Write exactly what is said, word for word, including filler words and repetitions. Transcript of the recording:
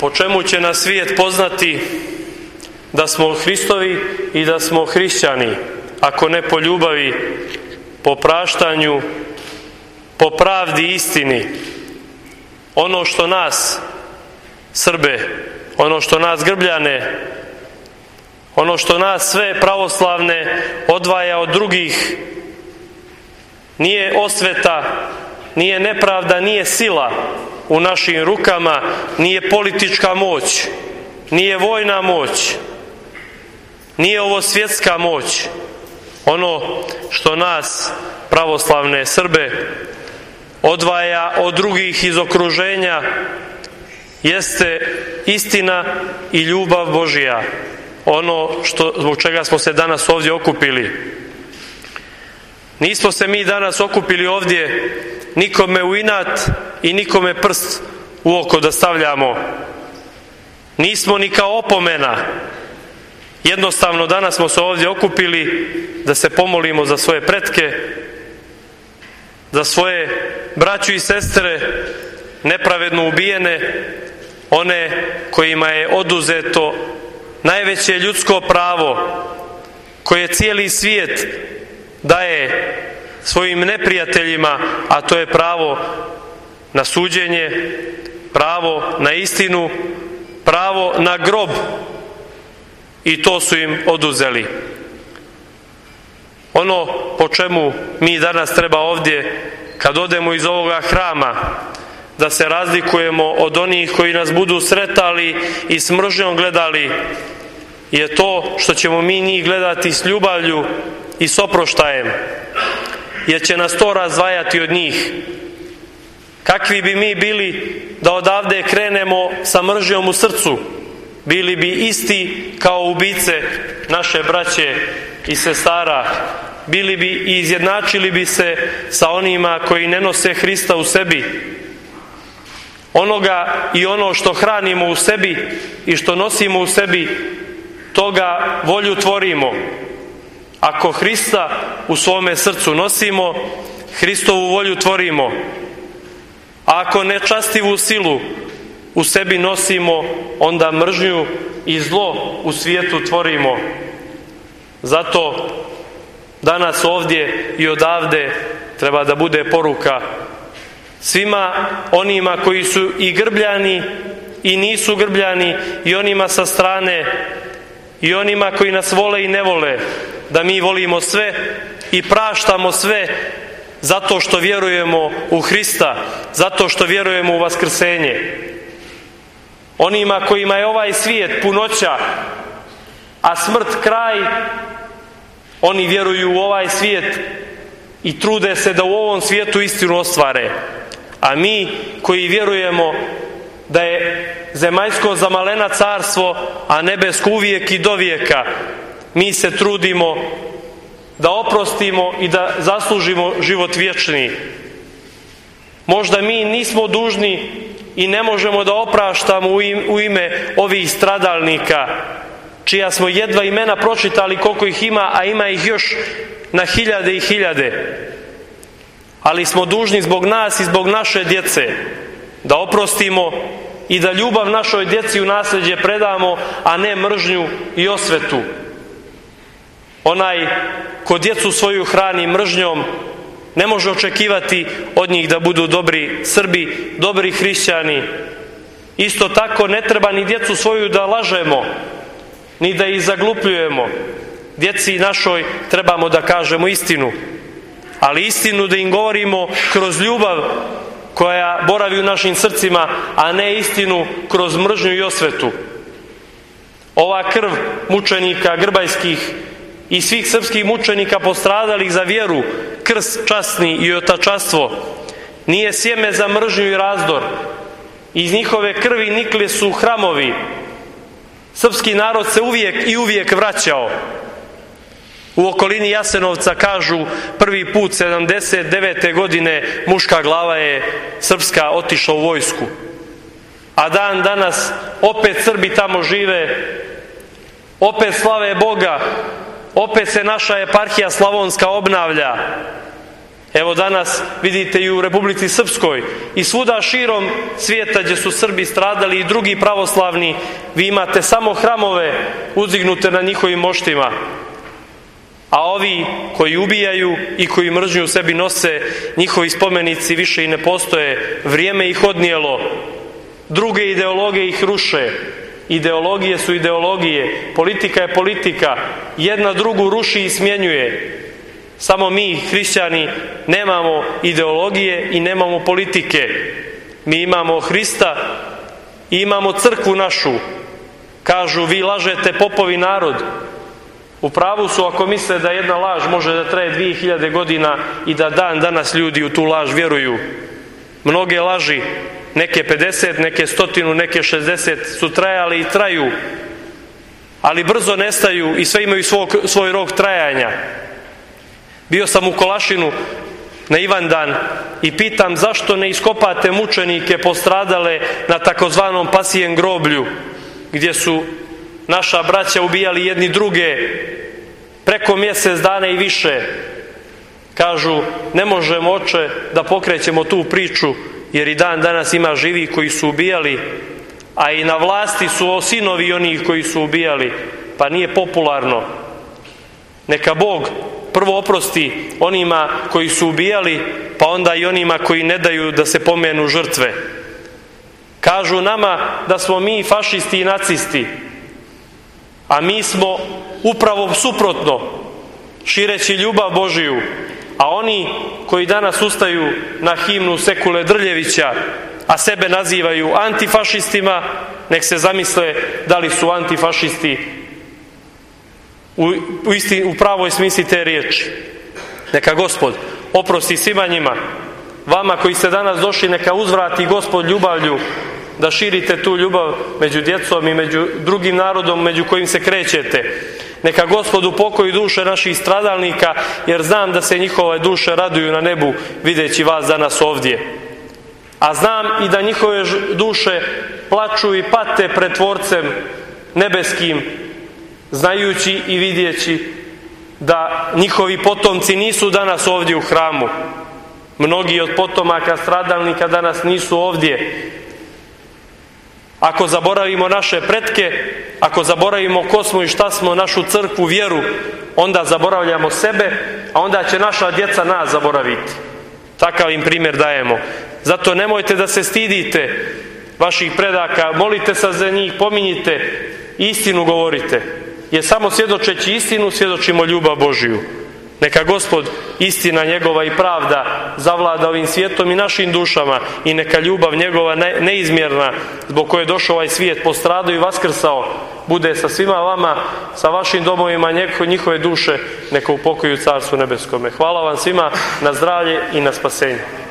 po čemu će nas svijet poznati da smo Hristovi i da smo hrišćani, ako ne po ljubavi, po praštanju, po pravdi i istini? Ono što nas Srbe, ono što nas Grbljane, ono što nas sve pravoslavne odvaja od drugih, nije osveta, nije nepravda, nije sila u našim rukama, nije politička moć, nije vojna moć, nije ovo svjetska moć. Ono što nas, pravoslavne Srbe, odvaja od drugih iz okruženja jeste istina i ljubav Božja. Ono što, zbog čega smo se danas ovdje okupili. Nismo se mi danas okupili ovdje nikome u inat i nikome prst u oko da stavljamo. Nismo ni kao opomena. Jednostavno danas smo se ovdje okupili da se pomolimo za svoje pretke, za svoje braću i sestre nepravedno ubijene, one kojima je oduzeto najveće ljudsko pravo koje cijeli svijet daje svojim neprijateljima, a to je pravo na suđenje, pravo na istinu, pravo na grob, i to su im oduzeli. Ono po čemu mi danas treba ovdje, kad odemo iz ovoga hrama, da se razlikujemo od onih koji nas budu sretali i s mržnjom gledali, je to što ćemo mi njih gledati s ljubavlju i s oproštajem, jer će nas to razdvajati od njih. Kakvi bi mi bili da odavde krenemo sa mržnjom u srcu? Bili bi isti kao ubice naše braće i sestara. Bili bi i izjednačili bi se sa onima koji ne nose Hrista u sebi. Onoga i ono što hranimo u sebi i što nosimo u sebi, toga volju tvorimo. Ako Hrista u svome srcu nosimo, Hristovu volju tvorimo. A ako nečastivu silu u sebi nosimo, onda mržnju i zlo u svijetu tvorimo. Zato danas ovdje i odavde treba da bude poruka svima onima koji su i Grbljani i nisu Grbljani, i onima sa strane i onima koji nas vole i ne vole, da mi volimo sve i praštamo sve, zato što vjerujemo u Hrista, zato što vjerujemo u vaskrsenje. Onima kojima je ovaj svijet punoća, a smrt kraj, oni vjeruju u ovaj svijet i trude se da u ovom svijetu istinu ostvare. A mi koji vjerujemo da je zemaljsko za malena carstvo, a nebesko uvijek i do vijeka, mi se trudimo da oprostimo i da zaslužimo život vječni. Možda mi nismo dužni i ne možemo da opraštamo u ime ovih stradalnika, čija smo jedva imena pročitali koliko ih ima, a ima ih još na hiljade i hiljade. Ali smo dužni zbog nas i zbog naše djece da oprostimo i da ljubav našoj djeci u nasljeđe predamo, a ne mržnju i osvetu. Onaj ko djecu svoju hrani mržnjom, ne može očekivati od njih da budu dobri Srbi, dobri hrišćani. Isto tako ne treba ni djecu svoju da lažemo, ni da ih zaglupljujemo. Djeci našoj trebamo da kažemo istinu, ali istinu da im govorimo kroz ljubav koja boravi u našim srcima, a ne istinu kroz mržnju i osvetu. Ova krv mučenika grbajskih i svih srpskih mučenika postradalih za vjeru, krst časni i otačastvo, nije sjeme za mržnju i razdor. Iz njihove krvi nikli su hramovi. Srpski narod se uvijek i uvijek vraćao. U okolini Jasenovca kažu prvi put sedamdeset devete godine muška glava je srpska otišla u vojsku. A dan danas opet Srbi tamo žive, opet slave Boga, opet se naša eparhija slavonska obnavlja. Evo danas vidite i u Republici Srpskoj i svuda širom svijeta gdje su Srbi stradali i drugi pravoslavni, vi imate samo hramove uzdignute na njihovim moštima. A ovi koji ubijaju i koji mržnju u sebi nose, njihovi spomenici više i ne postoje. Vrijeme ih odnijelo. Druge ideologije ih ruše. Ideologije su ideologije. Politika je politika. Jedna drugu ruši i smjenjuje. Samo mi, hrišćani, nemamo ideologije i nemamo politike. Mi imamo Hrista i imamo crkvu našu. Kažu, vi lažete popovi narod. U pravu su ako misle da jedna laž može da traje dvije hiljade godina i da dan danas ljudi u tu laž vjeruju. Mnoge laži, neke pedeset, neke stotinu, neke šezdeset su trajali i traju, ali brzo nestaju i sve imaju svog, svoj rok trajanja. Bio sam u Kolašinu na Ivandan i pitam zašto ne iskopate mučenike postradale na takozvanom pasijem groblju, gdje su naša braća ubijali jedni druge preko mjesec dana i više. Kažu, ne možemo, oče, da pokrećemo tu priču, jer i dan danas ima živi koji su ubijali, a i na vlasti su sinovi onih koji su ubijali, pa nije popularno. Neka Bog prvo oprosti onima koji su ubijali, pa onda i onima koji ne daju da se pomenu žrtve. Kažu nama da smo mi fašisti i nacisti, a mi smo upravo suprotno, šireći ljubav Božiju. A oni koji danas ustaju na himnu Sekule Drljevića, a sebe nazivaju antifašistima, nek se zamisle da li su antifašisti u, u, isti, u pravoj smisli te riječi. Neka Gospod oprosti svima njima. Vama koji ste danas došli, neka uzvrati Gospod ljubavlju, da širite tu ljubav među djecom i među drugim narodom među kojim se krećete. Neka Gospod upokoji duše naših stradalnika, jer znam da se njihove duše raduju na nebu videći vas danas ovdje. A znam i da njihove duše plaču i pate pred Tvorcem nebeskim, znajući i vidjeći da njihovi potomci nisu danas ovdje u hramu. Mnogi od potomaka stradalnika danas nisu ovdje. Ako zaboravimo naše pretke, ako zaboravimo ko smo i šta smo, našu crkvu, vjeru, onda zaboravljamo sebe, a onda će naša djeca nas zaboraviti. Takav im primjer dajemo. Zato nemojte da se stidite vaših predaka, molite se za njih, pominjite, istinu govorite. Jer samo svjedočeći istinu svjedočimo ljubav Božiju. Neka Gospod, istina njegova i pravda zavlada ovim svijetom i našim dušama i neka ljubav njegova neizmjerna, zbog koje je došao ovaj svijet, postradao i vaskrsao, bude sa svima vama, sa vašim domovima, njihove duše neka upokoju u Carstvu nebeskome. Hvala vam svima na zdravlje i na spasenje.